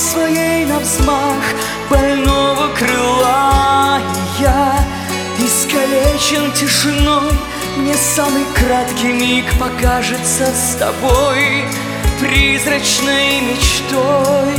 своей навзмах больного крыла. И я искалечен тишиной, мне самый краткий миг покажется с тобой призрачной мечтой.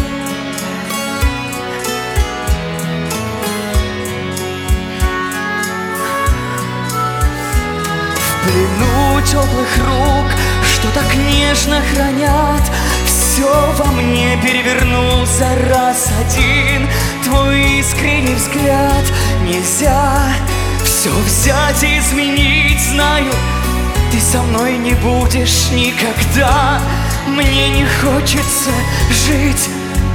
В плену теплых рук, что так нежно хранят, все во мне перевернул за раз один твой искренний взгляд. Нельзя все взять и изменить, знаю, ты со мной не будешь никогда. Мне не хочется жить.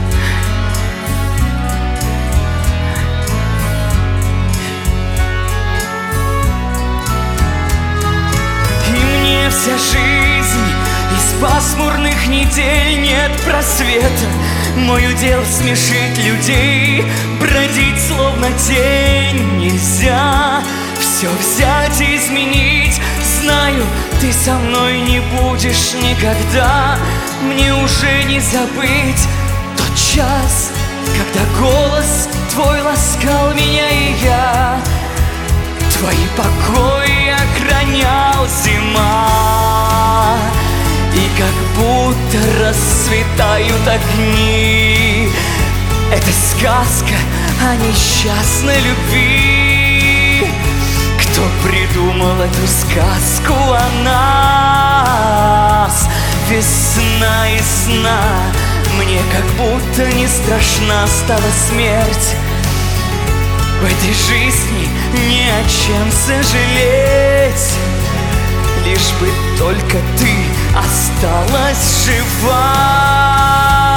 И мне вся жизнь из пасмурных недель нет просвета. Мой удел смешить людей, бродить словно тень. Нельзя все взять и изменить, знаю, ты со мной не будешь никогда. Мне уже не забыть тот час, когда голос твой ласкал меня, и я твои покои охранял зима. И как будто расцветают огни. Это сказка о несчастной любви. Кто придумал эту сказку о нас? Весна и сна. Мне как будто не страшна стала смерть. В этой жизни не о чем сожалеть, лишь бы только ты осталась жива.